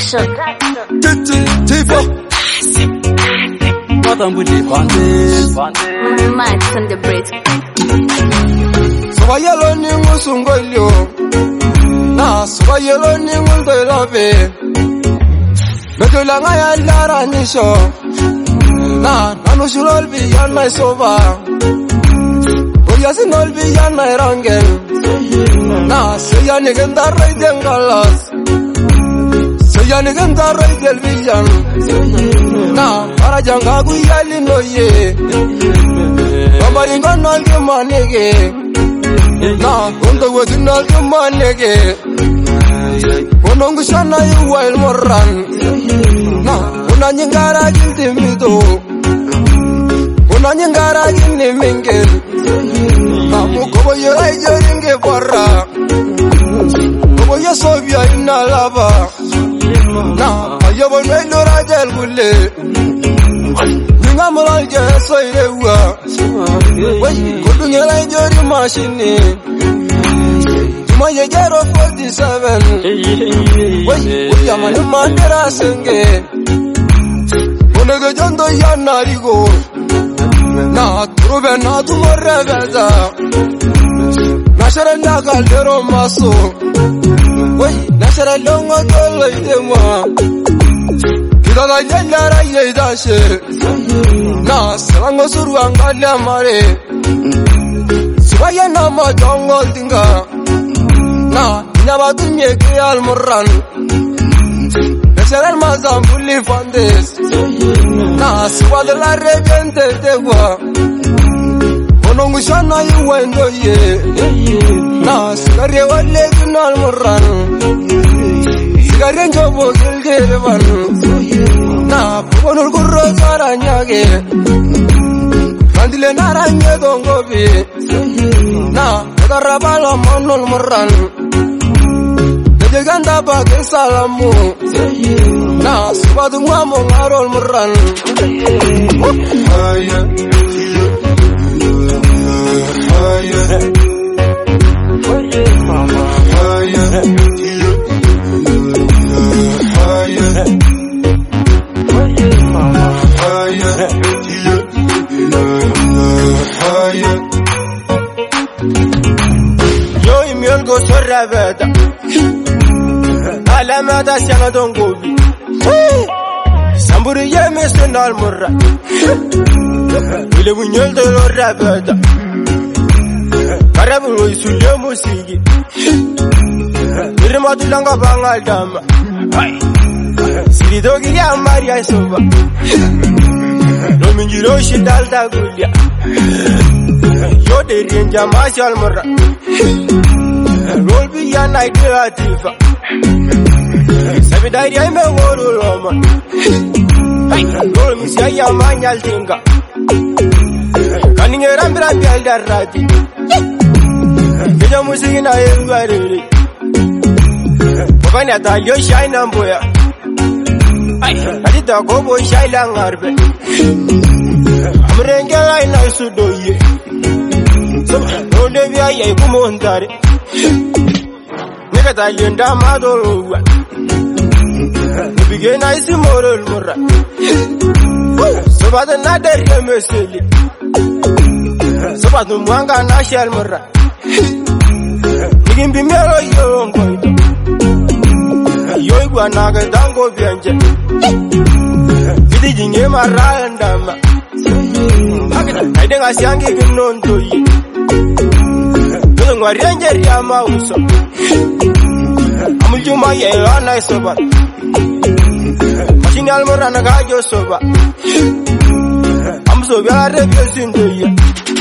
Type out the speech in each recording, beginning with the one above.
Production. Max on the bridge. So yellow ningu sungolyo na so yellow ningu ndoilobe Medola ngaya lara nisho na nanushulol bi yana soba Oyasinol bi yana rangel na seyani gendarai dengalas Seyani gendarai del villan na parajanga guyali noye Baba ingana ngemanege na ondo wedinal ngemanege Onongu shana yuwa ilmoran na unanyingara gintimido Unanyingara ginimingel na mukobo yera ijoringe barra Kobo yesobia inalaba na ayobo nwelora jel gule Ningamoral jeso ilewa Kudunyela ijori mashini Tumaye jero 47 Uyamani mandera senge Onege jondo yanarigo Na turube na tumore beza Nashere naga lero maso Nashere longo tolo idema Kidada yelara yedashe Na sarango suru angali amare Siwaye na majongo tinga Na nyabatu nyeke almoran Nashere mazambuli fandes Na siwade la rebente tegwa Onongu shana yuwendo ye Na sigare wale kinal moran Sigare njobo gilgerevan Na pugonul kurro saranyage Kandile naranye dongobi Na ekarabala monol moran Dejeganda bagi salamu Na subadu ngamo ngarol moran Yo imiol go sorrabeta Alamada sianga dongobi Samburi yeme senal murra Ile bunyol de lorrabeta Karabu isulle musigi Irma tulanga bangal dama Siri dogi ya Maria soba Domingiro shidal da gulia Yo de renja mashal murra Roll bi ya night latifa Sabidai ya me woru loma Roll mi sia ya manyal tinga Kaninge rambi aldarati Keja musiki na yerugari Bokani atalio shaina mboya Adita kobo shaila ngarbe Amrenge laina isudoye Ronde vya ya ikumontare Neka talio ndama doluwa Nubigena isi morol mura Sobada nadari ya meseli Sobada mwanga na shal mura Nigimbi mero yongo Yo igwa naga dango bianje Vidi jinge marandama Aide ngasiangi kinonto yi Kudu ngwarianje ya mauso Amuljuma ye lana soba Mashini almora nagajo soba Amso bia rebyo sindo yi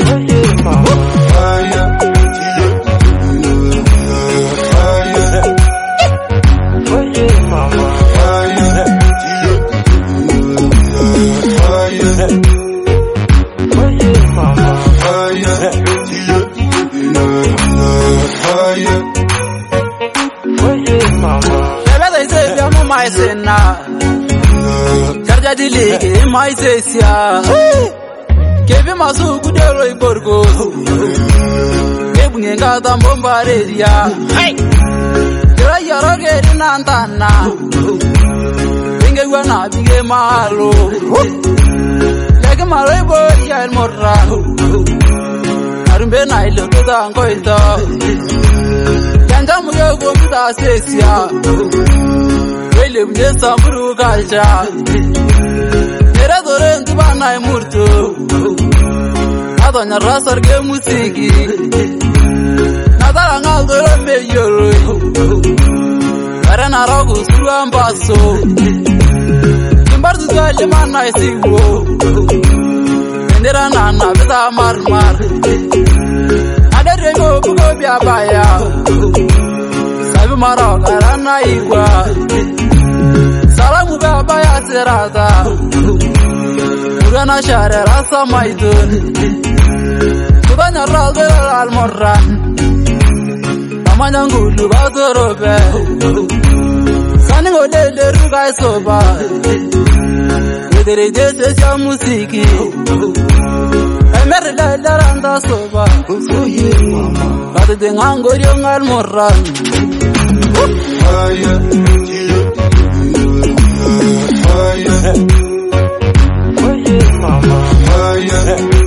Karja dilege maisesia Kevi masu kudero iborgo Kebu ngenga tambombareria Kira yaro geri nantana wana binge malo Lagi malay boy ya el morran Arumbe na ilo toda ngoita Yanga muyo gomita sexia Wele mje samburu kalcha Era dore ntuba na murtu Adonya rasar ke musiki Nadara ngal dore me yoro Ara na rogu suru ambaso Kimbardu dwele mana isigo Ndera nana bita marmar Adere go bugo biabaya Sabi mara karana igwa Salamu biabaya serata Urana share rasa maidun Kudanya ralde almorran Tamanya ngulu batorobe Sani ngolele rugai soba Vedere jese sia musiki Emer la randa soba Bate de ngangori ngal morran Fire Fire Fire